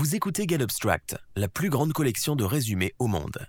Vous écoutez Get Abstract, la plus grande collection de résumés au monde.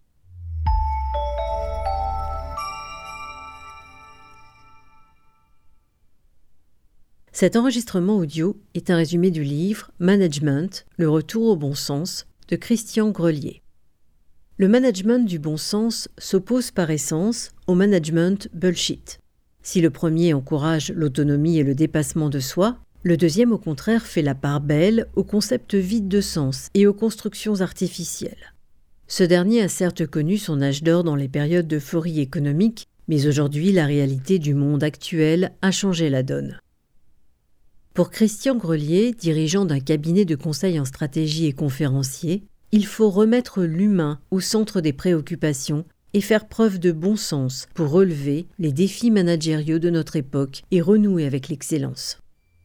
Cet enregistrement audio est un résumé du livre « Management, le retour au bon sens » de Christian Grelier. Le management du bon sens s'oppose par essence au management bullshit. Si le premier encourage l'autonomie et le dépassement de soi, le deuxième au contraire fait la part belle aux concepts vides de sens et aux constructions artificielles. Ce dernier a certes connu son âge d'or dans les périodes d'euphorie économique, mais aujourd'hui la réalité du monde actuel a changé la donne. Pour Christian Grelier, dirigeant d'un cabinet de conseil en stratégie et conférencier, il faut remettre l'humain au centre des préoccupations et faire preuve de bon sens pour relever les défis managériaux de notre époque et renouer avec l'excellence.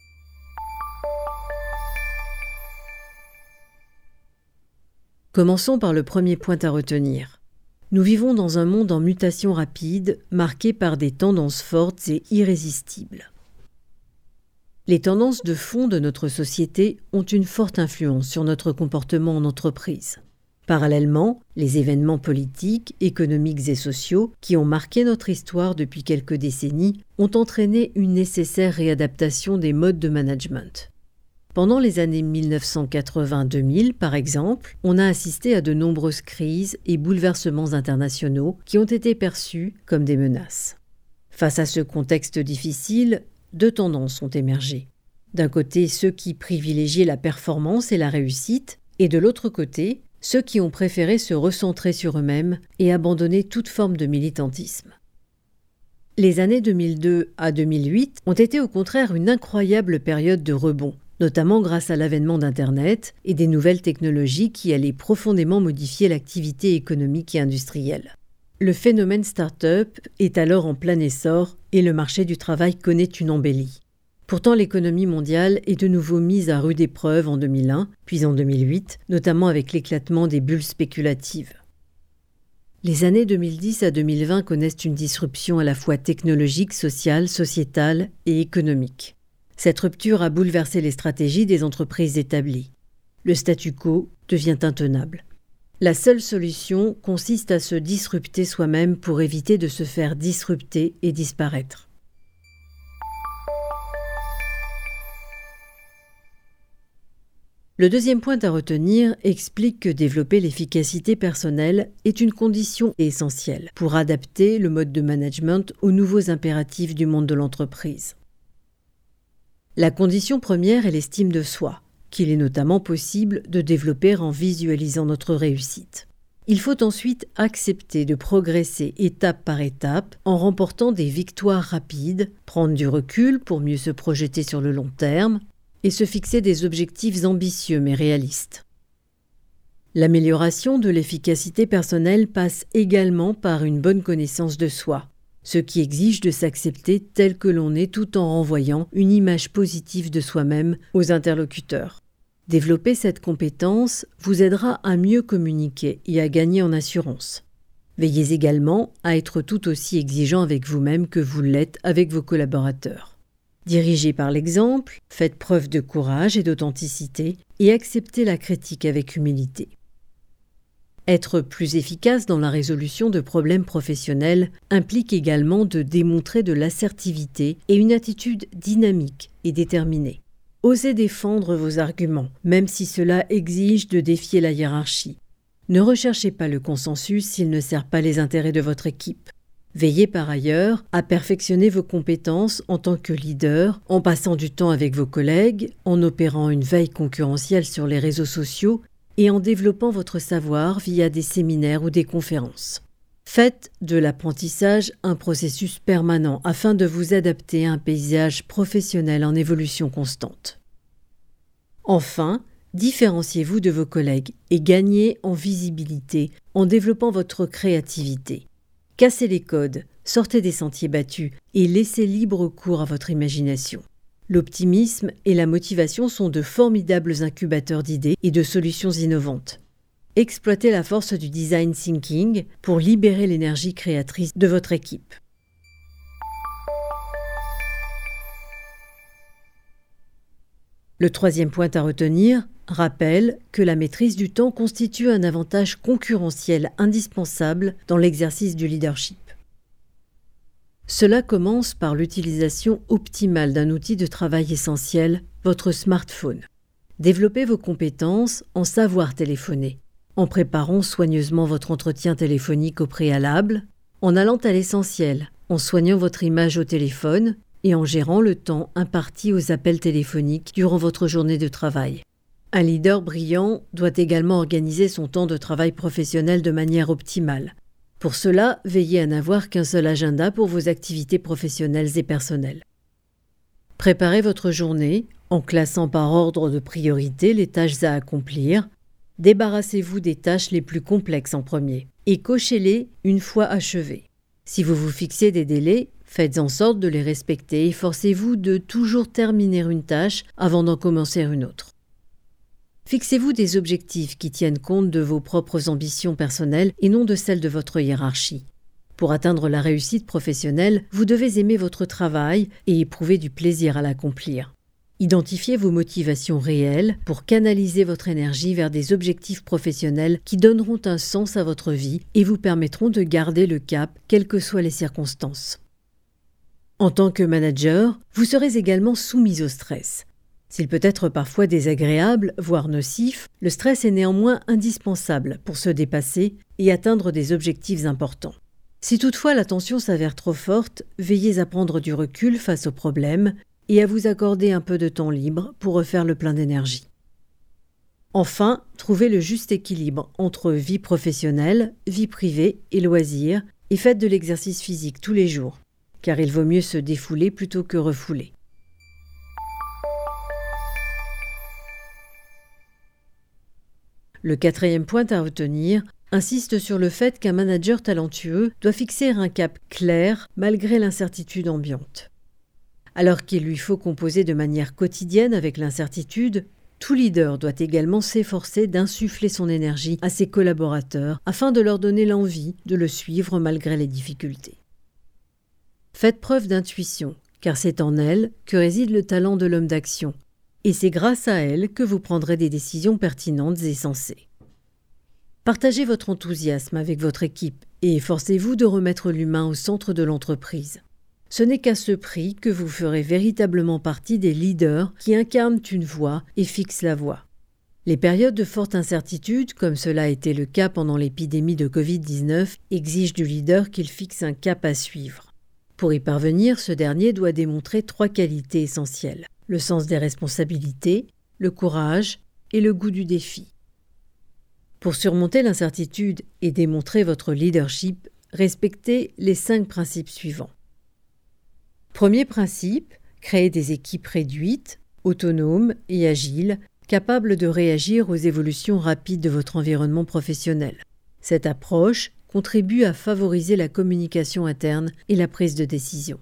Commençons par le premier point à retenir. Nous vivons dans un monde en mutation rapide, marqué par des tendances fortes et irrésistibles. Les tendances de fond de notre société ont une forte influence sur notre comportement en entreprise. Parallèlement, les événements politiques, économiques et sociaux qui ont marqué notre histoire depuis quelques décennies ont entraîné une nécessaire réadaptation des modes de management. Pendant les années 1980-2000, par exemple, on a assisté à de nombreuses crises et bouleversements internationaux qui ont été perçus comme des menaces. Face à ce contexte difficile, deux tendances ont émergé. D'un côté, ceux qui privilégiaient la performance et la réussite, et de l'autre côté, ceux qui ont préféré se recentrer sur eux-mêmes et abandonner toute forme de militantisme. Les années 2002 à 2008 ont été au contraire une incroyable période de rebond, notamment grâce à l'avènement d'Internet et des nouvelles technologies qui allaient profondément modifier l'activité économique et industrielle. Le phénomène start-up est alors en plein essor et le marché du travail connaît une embellie. Pourtant, l'économie mondiale est de nouveau mise à rude épreuve en 2001, puis en 2008, notamment avec l'éclatement des bulles spéculatives. Les années 2010 à 2020 connaissent une disruption à la fois technologique, sociale, sociétale et économique. Cette rupture a bouleversé les stratégies des entreprises établies. Le statu quo devient intenable. La seule solution consiste à se disrupter soi-même pour éviter de se faire disrupter et disparaître. Le deuxième point à retenir explique que développer l'efficacité personnelle est une condition essentielle pour adapter le mode de management aux nouveaux impératifs du monde de l'entreprise. La condition première est l'estime de soi, qu'il est notamment possible de développer en visualisant notre réussite. Il faut ensuite accepter de progresser étape par étape en remportant des victoires rapides, prendre du recul pour mieux se projeter sur le long terme et se fixer des objectifs ambitieux mais réalistes. L'amélioration de l'efficacité personnelle passe également par une bonne connaissance de soi, ce qui exige de s'accepter tel que l'on est tout en renvoyant une image positive de soi-même aux interlocuteurs. Développer cette compétence vous aidera à mieux communiquer et à gagner en assurance. Veillez également à être tout aussi exigeant avec vous-même que vous l'êtes avec vos collaborateurs. Dirigez par l'exemple, faites preuve de courage et d'authenticité et acceptez la critique avec humilité. Être plus efficace dans la résolution de problèmes professionnels implique également de démontrer de l'assertivité et une attitude dynamique et déterminée. Osez défendre vos arguments, même si cela exige de défier la hiérarchie. Ne recherchez pas le consensus s'il ne sert pas les intérêts de votre équipe. Veillez par ailleurs à perfectionner vos compétences en tant que leader, en passant du temps avec vos collègues, en opérant une veille concurrentielle sur les réseaux sociaux et en développant votre savoir via des séminaires ou des conférences. Faites de l'apprentissage un processus permanent afin de vous adapter à un paysage professionnel en évolution constante. Enfin, différenciez-vous de vos collègues et gagnez en visibilité en développant votre créativité. Cassez les codes, sortez des sentiers battus et laissez libre cours à votre imagination. L'optimisme et la motivation sont de formidables incubateurs d'idées et de solutions innovantes. Exploitez la force du design thinking pour libérer l'énergie créatrice de votre équipe. Le troisième point à retenir, rappelle que la maîtrise du temps constitue un avantage concurrentiel indispensable dans l'exercice du leadership. Cela commence par l'utilisation optimale d'un outil de travail essentiel, votre smartphone. Développez vos compétences en savoir téléphoner, en préparant soigneusement votre entretien téléphonique au préalable, en allant à l'essentiel, en soignant votre image au téléphone et en gérant le temps imparti aux appels téléphoniques durant votre journée de travail. Un leader brillant doit également organiser son temps de travail professionnel de manière optimale. Pour cela, veillez à n'avoir qu'un seul agenda pour vos activités professionnelles et personnelles. Préparez votre journée en classant par ordre de priorité les tâches à accomplir. Débarrassez-vous des tâches les plus complexes en premier et cochez-les une fois achevées. Si vous vous fixez des délais, faites en sorte de les respecter et forcez-vous de toujours terminer une tâche avant d'en commencer une autre. Fixez-vous des objectifs qui tiennent compte de vos propres ambitions personnelles et non de celles de votre hiérarchie. Pour atteindre la réussite professionnelle, vous devez aimer votre travail et éprouver du plaisir à l'accomplir. Identifiez vos motivations réelles pour canaliser votre énergie vers des objectifs professionnels qui donneront un sens à votre vie et vous permettront de garder le cap, quelles que soient les circonstances. En tant que manager, vous serez également soumis au stress. S'il peut être parfois désagréable, voire nocif, le stress est néanmoins indispensable pour se dépasser et atteindre des objectifs importants. Si toutefois la tension s'avère trop forte, veillez à prendre du recul face aux problèmes et à vous accorder un peu de temps libre pour refaire le plein d'énergie. Enfin, trouvez le juste équilibre entre vie professionnelle, vie privée et loisirs et faites de l'exercice physique tous les jours, car il vaut mieux se défouler plutôt que refouler. Le 4e point à retenir insiste sur le fait qu'un manager talentueux doit fixer un cap clair malgré l'incertitude ambiante. Alors qu'il lui faut composer de manière quotidienne avec l'incertitude, tout leader doit également s'efforcer d'insuffler son énergie à ses collaborateurs afin de leur donner l'envie de le suivre malgré les difficultés. Faites preuve d'intuition, car c'est en elle que réside le talent de l'homme d'action. Et c'est grâce à elle que vous prendrez des décisions pertinentes et sensées. Partagez votre enthousiasme avec votre équipe et efforcez-vous de remettre l'humain au centre de l'entreprise. Ce n'est qu'à ce prix que vous ferez véritablement partie des leaders qui incarnent une voix et fixent la voie. Les périodes de forte incertitude, comme cela a été le cas pendant l'épidémie de Covid-19, exigent du leader qu'il fixe un cap à suivre. Pour y parvenir, ce dernier doit démontrer 3 qualités essentielles. Le sens des responsabilités, le courage et le goût du défi. Pour surmonter l'incertitude et démontrer votre leadership, respectez les 5 principes suivants. Premier principe, créer des équipes réduites, autonomes et agiles, capables de réagir aux évolutions rapides de votre environnement professionnel. Cette approche contribue à favoriser la communication interne et la prise de décision.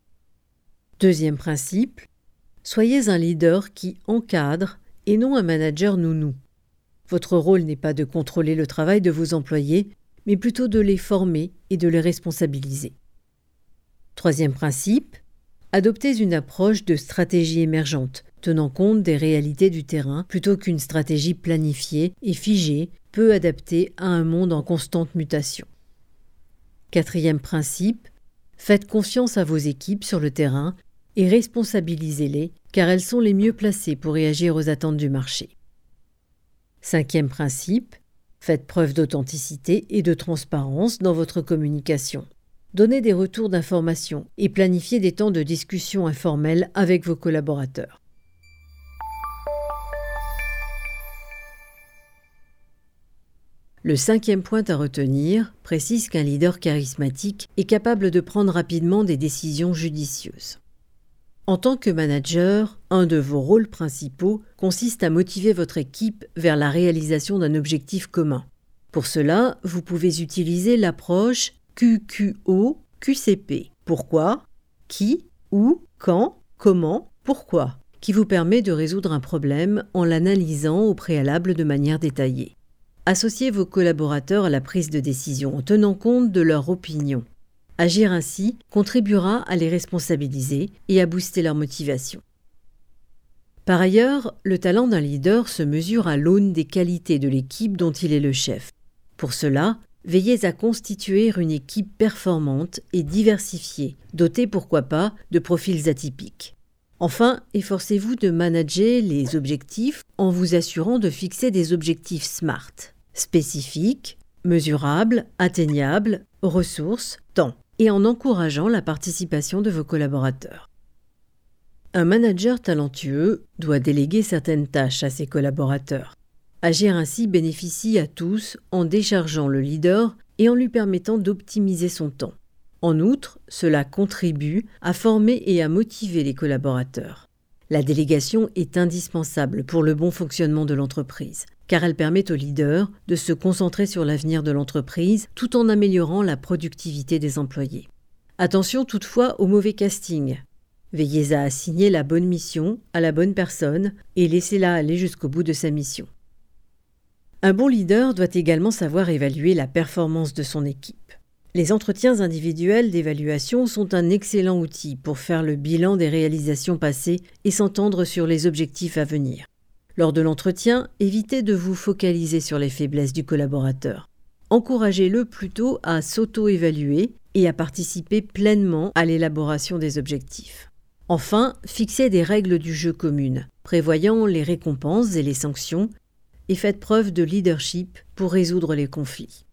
Deuxième principe, soyez un leader qui encadre et non un manager nounou. Votre rôle n'est pas de contrôler le travail de vos employés, mais plutôt de les former et de les responsabiliser. Troisième principe, adoptez une approche de stratégie émergente, tenant compte des réalités du terrain plutôt qu'une stratégie planifiée et figée, peu adaptée à un monde en constante mutation. Quatrième principe, faites confiance à vos équipes sur le terrain et responsabilisez-les, car elles sont les mieux placées pour réagir aux attentes du marché. Cinquième principe, faites preuve d'authenticité et de transparence dans votre communication. Donnez des retours d'information et planifiez des temps de discussion informels avec vos collaborateurs. Le 5e point à retenir précise qu'un leader charismatique est capable de prendre rapidement des décisions judicieuses. En tant que manager, un de vos rôles principaux consiste à motiver votre équipe vers la réalisation d'un objectif commun. Pour cela, vous pouvez utiliser l'approche QQO-QCP. Pourquoi, qui, où, quand, comment, pourquoi, qui vous permet de résoudre un problème en l'analysant au préalable de manière détaillée. Associez vos collaborateurs à la prise de décision en tenant compte de leur opinion. Agir ainsi contribuera à les responsabiliser et à booster leur motivation. Par ailleurs, le talent d'un leader se mesure à l'aune des qualités de l'équipe dont il est le chef. Pour cela, veillez à constituer une équipe performante et diversifiée, dotée pourquoi pas de profils atypiques. Enfin, efforcez-vous de manager les objectifs en vous assurant de fixer des objectifs SMART, spécifiques, mesurables, atteignables, ressources, temps, et en encourageant la participation de vos collaborateurs. Un manager talentueux doit déléguer certaines tâches à ses collaborateurs. Agir ainsi bénéficie à tous en déchargeant le leader et en lui permettant d'optimiser son temps. En outre, cela contribue à former et à motiver les collaborateurs. La délégation est indispensable pour le bon fonctionnement de l'entreprise, car elle permet au leader de se concentrer sur l'avenir de l'entreprise tout en améliorant la productivité des employés. Attention toutefois au mauvais casting. Veillez à assigner la bonne mission à la bonne personne et laissez-la aller jusqu'au bout de sa mission. Un bon leader doit également savoir évaluer la performance de son équipe. Les entretiens individuels d'évaluation sont un excellent outil pour faire le bilan des réalisations passées et s'entendre sur les objectifs à venir. Lors de l'entretien, évitez de vous focaliser sur les faiblesses du collaborateur. Encouragez-le plutôt à s'auto-évaluer et à participer pleinement à l'élaboration des objectifs. Enfin, fixez des règles du jeu communes, prévoyant les récompenses et les sanctions, et faites preuve de leadership pour résoudre les conflits.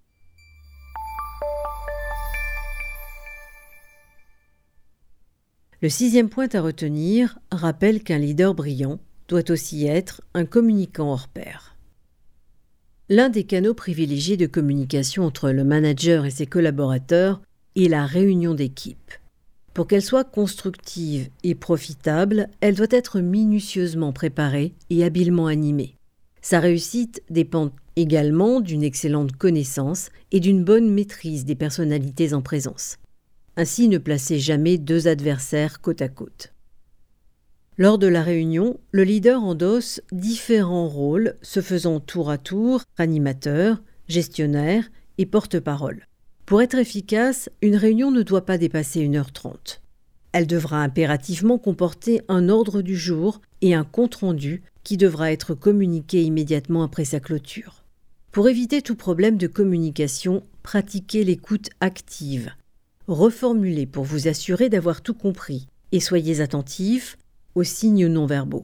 Le 6e point à retenir rappelle qu'un leader brillant doit aussi être un communicant hors pair. L'un des canaux privilégiés de communication entre le manager et ses collaborateurs est la réunion d'équipe. Pour qu'elle soit constructive et profitable, elle doit être minutieusement préparée et habilement animée. Sa réussite dépend également d'une excellente connaissance et d'une bonne maîtrise des personnalités en présence. Ainsi, ne placez jamais deux adversaires côte à côte. Lors de la réunion, le leader endosse différents rôles, se faisant tour à tour animateur, gestionnaire et porte-parole. Pour être efficace, une réunion ne doit pas dépasser 1h30. Elle devra impérativement comporter un ordre du jour et un compte-rendu qui devra être communiqué immédiatement après sa clôture. Pour éviter tout problème de communication, pratiquez l'écoute active. Reformulez pour vous assurer d'avoir tout compris et soyez attentifs aux signes non-verbaux.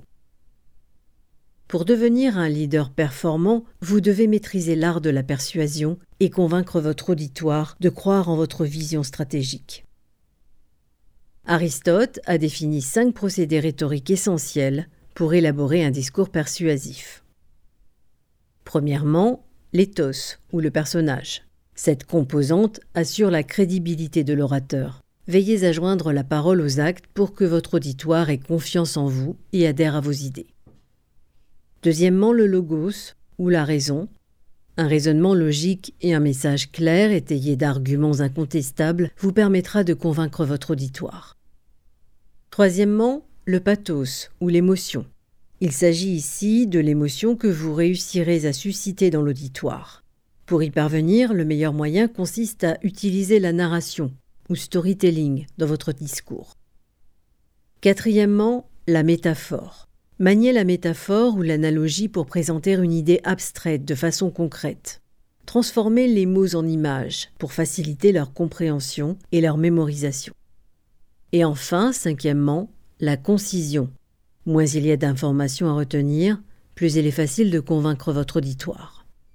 Pour devenir un leader performant, vous devez maîtriser l'art de la persuasion et convaincre votre auditoire de croire en votre vision stratégique. Aristote a défini 5 procédés rhétoriques essentiels pour élaborer un discours persuasif. Premièrement, l'éthos ou le personnage. Cette composante assure la crédibilité de l'orateur. Veillez à joindre la parole aux actes pour que votre auditoire ait confiance en vous et adhère à vos idées. Deuxièmement, le logos ou la raison. Un raisonnement logique et un message clair étayé d'arguments incontestables vous permettra de convaincre votre auditoire. Troisièmement, le pathos ou l'émotion. Il s'agit ici de l'émotion que vous réussirez à susciter dans l'auditoire. Pour y parvenir, le meilleur moyen consiste à utiliser la narration ou storytelling dans votre discours. Quatrièmement, la métaphore. Maniez la métaphore ou l'analogie pour présenter une idée abstraite de façon concrète. Transformez les mots en images pour faciliter leur compréhension et leur mémorisation. Et enfin, cinquièmement, la concision. Moins il y a d'informations à retenir, plus il est facile de convaincre votre auditoire.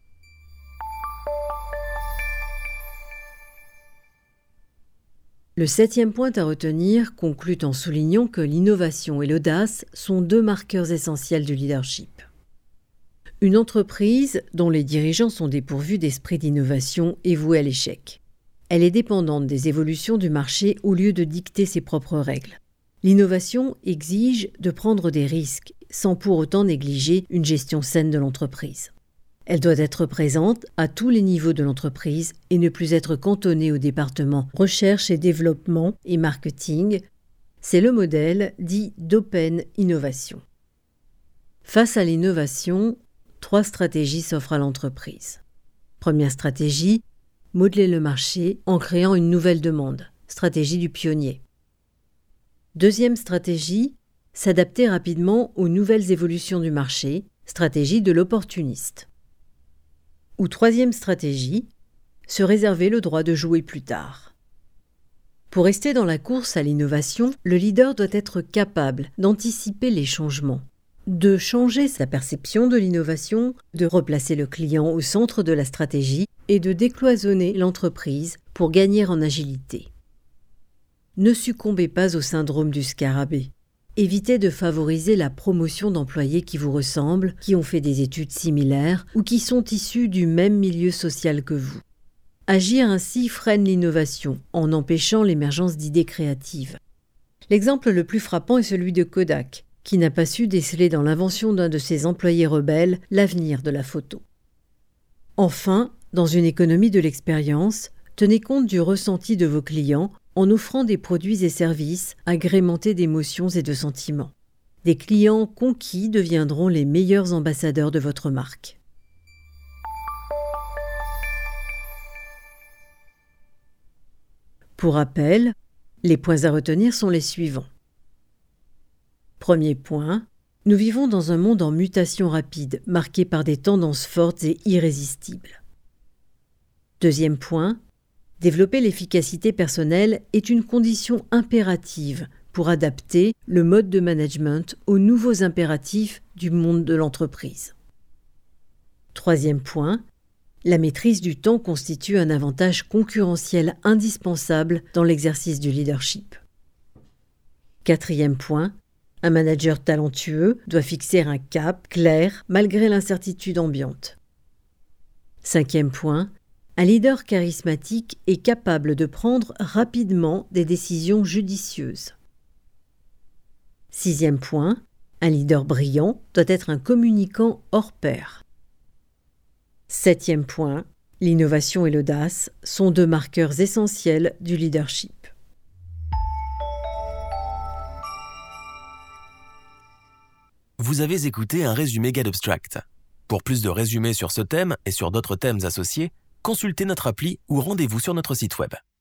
Le 7e point à retenir conclut en soulignant que l'innovation et l'audace sont 2 marqueurs essentiels du leadership. Une entreprise dont les dirigeants sont dépourvus d'esprit d'innovation est vouée à l'échec. Elle est dépendante des évolutions du marché au lieu de dicter ses propres règles. L'innovation exige de prendre des risques sans pour autant négliger une gestion saine de l'entreprise. Elle doit être présente à tous les niveaux de l'entreprise et ne plus être cantonnée au département recherche et développement et marketing. C'est le modèle dit d'open innovation. Face à l'innovation, 3 stratégies s'offrent à l'entreprise. Première stratégie, modeler le marché en créant une nouvelle demande, stratégie du pionnier. Deuxième stratégie, s'adapter rapidement aux nouvelles évolutions du marché, stratégie de l'opportuniste. Ou troisième stratégie, se réserver le droit de jouer plus tard. Pour rester dans la course à l'innovation, le leader doit être capable d'anticiper les changements, de changer sa perception de l'innovation, de replacer le client au centre de la stratégie et de décloisonner l'entreprise pour gagner en agilité. Ne succombez pas au syndrome du scarabée. Évitez de favoriser la promotion d'employés qui vous ressemblent, qui ont fait des études similaires ou qui sont issus du même milieu social que vous. Agir ainsi freine l'innovation en empêchant l'émergence d'idées créatives. L'exemple le plus frappant est celui de Kodak, qui n'a pas su déceler dans l'invention d'un de ses employés rebelles l'avenir de la photo. Enfin, dans une économie de l'expérience, tenez compte du ressenti de vos clients en offrant des produits et services agrémentés d'émotions et de sentiments. Des clients conquis deviendront les meilleurs ambassadeurs de votre marque. Pour rappel, les points à retenir sont les suivants. Premier point, nous vivons dans un monde en mutation rapide, marqué par des tendances fortes et irrésistibles. Deuxième point, développer l'efficacité personnelle est une condition impérative pour adapter le mode de management aux nouveaux impératifs du monde de l'entreprise. Troisième point, la maîtrise du temps constitue un avantage concurrentiel indispensable dans l'exercice du leadership. Quatrième point, un manager talentueux doit fixer un cap clair malgré l'incertitude ambiante. Cinquième point, un leader charismatique est capable de prendre rapidement des décisions judicieuses. Sixième point, un leader brillant doit être un communicant hors pair. Septième point, l'innovation et l'audace sont deux marqueurs essentiels du leadership. Vous avez écouté un résumé Get Abstract. Pour plus de résumés sur ce thème et sur d'autres thèmes associés, consultez notre appli ou rendez-vous sur notre site web.